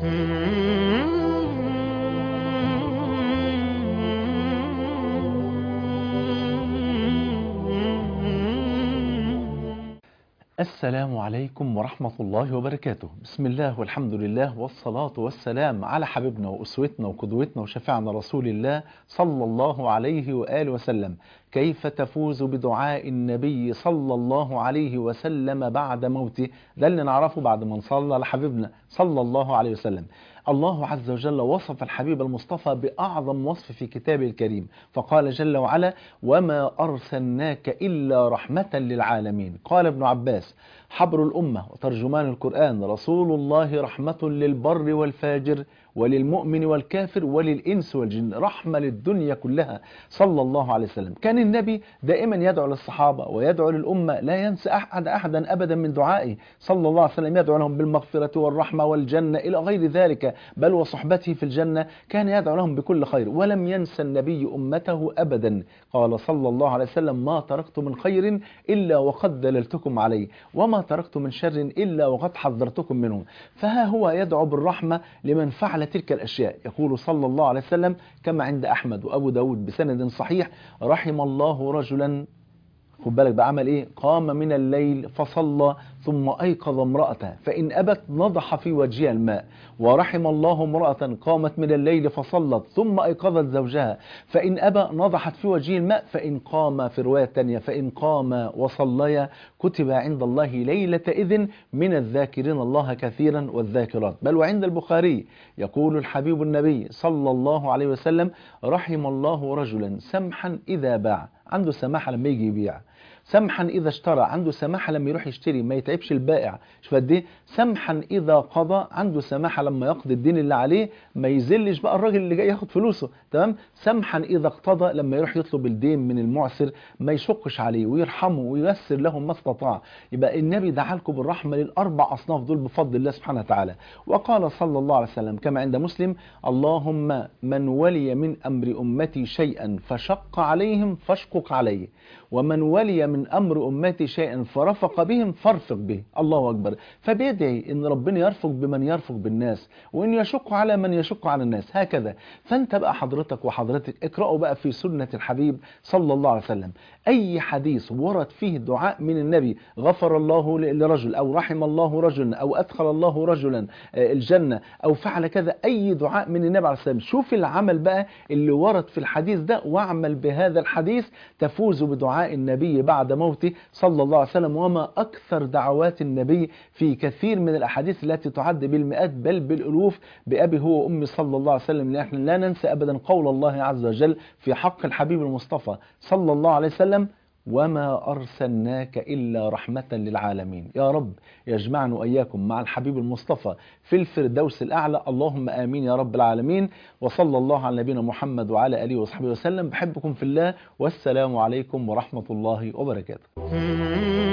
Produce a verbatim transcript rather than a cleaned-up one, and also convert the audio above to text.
السلام عليكم ورحمة الله وبركاته. بسم الله والحمد لله والصلاة والسلام على حبيبنا وأسوتنا وقدوتنا وشفيعنا رسول الله صلى الله عليه وآله وسلم. كيف تفوز بدعاء النبي صلى الله عليه وسلم بعد موته؟ ده اللي نعرفه بعد ما نصلى لحبيبنا صلى الله عليه وسلم. الله عز وجل وصف الحبيب المصطفى بأعظم وصف في كتابه الكريم، فقال جل وعلا: وما أرسلناك إلا رحمة للعالمين. قال ابن عباس حبر الأمة وترجمان القرآن: رسول الله رحمة للبر والفاجر وللمؤمن والكافر وللإنس والجن، رحمة للدنيا كلها صلى الله عليه وسلم. كان النبي دائما يدعو للصحابة ويدعو للأمة، لا ينسى أحد أحدا أبدا من دعائه صلى الله عليه وسلم، يدعو لهم بالمغفرة والرحمة والجنة إلى غير ذلك، بل وصحبته في الجنة كان يدعو لهم بكل خير، ولم ينسى النبي أمته أبدا. قال صلى الله عليه وسلم: ما تركت من خير إلا وقد دللتكم عليه، وما تركت من شر إلا وقد حذرتكم منه. فها هو يدعو بالرحمة لمن فعل تلك الأشياء. يقول صلى الله عليه وسلم كما عند أحمد وأبو داود بسند صحيح: رحم الله رجلا، خد بالك بعمل ايه، قام من الليل فصلى ثم ايقظ امرأته فإن أبت نضح في وجهها الماء، ورحم الله امرأة قامت من الليل فصلت ثم ايقظت زوجها فإن أبى نضحت في وجهه الماء، فإن قام، في رواية تانية فإن قام وصليا كتب عند الله ليلة إذن من الذاكرين الله كثيرا والذاكرات. بل وعند البخاري يقول الحبيب النبي صلى الله عليه وسلم: رحم الله رجلا سمحا إذا باع، عنده سماحة لما يجي يبيع، سمحا إذا اشترى، عنده سماحة لما يروح يشتري ما يتعبش البائع، شوف قد ايه، سمحا إذا قضى، عنده سماحة لما يقضي الدين اللي عليه ما يذلش بقى الراجل اللي جاي ياخد فلوسه، تمام، سمحا إذا اقتضى، لما يروح يطلب الدين من المعسر ما يشقش عليه ويرحمه وييسر له ما استطاع. يبقى النبي دعا لكم بالرحمة للأربع أصناف دول بفضل الله سبحانه وتعالى. وقال صلى الله عليه وسلم كما عند مسلم: اللهم من ولي من أمر أمتي شيئا فشق عليهم فاشقق عليه، ومن ولي من أمر أمتي شيئا فرفق بهم فارفق به. الله أكبر. فبيدعي إن ربنا يرفق بمن يرفق بالناس، وإن يشق على من يشق على الناس، هكذا. فأنت بقى حضرتك وحضرتك اقرأوا بقى في سنة الحبيب صلى الله عليه وسلم أي حديث ورد فيه دعاء من النبي: غفر الله لرجل، أو رحم الله رجلا، أو أدخل الله رجلا الجنة، أو فعل كذا، أي دعاء من النبي عليه السلام، شوف العمل بقى اللي ورد في الحديث ده واعمل بهذا الحديث تفوز بدعاء النبي بعد موته صلى الله عليه وسلم. وما أكثر دعوات النبي في كثير من الأحاديث التي تعد بالمئات بل بالألوف بأبي هو وأمي صلى الله عليه وسلم. نحن لا ننسى أبدا قول الله عز وجل في حق الحبيب المصطفى صلى الله عليه وسلم: وما أرسلناك إلا رحمة للعالمين. يا رب يجمعنا وإياكم مع الحبيب المصطفى في الفردوس الأعلى، اللهم آمين يا رب العالمين. وصلى الله على نبينا محمد وعلى آله وصحبه وسلم. بحبكم في الله، والسلام عليكم ورحمة الله وبركاته.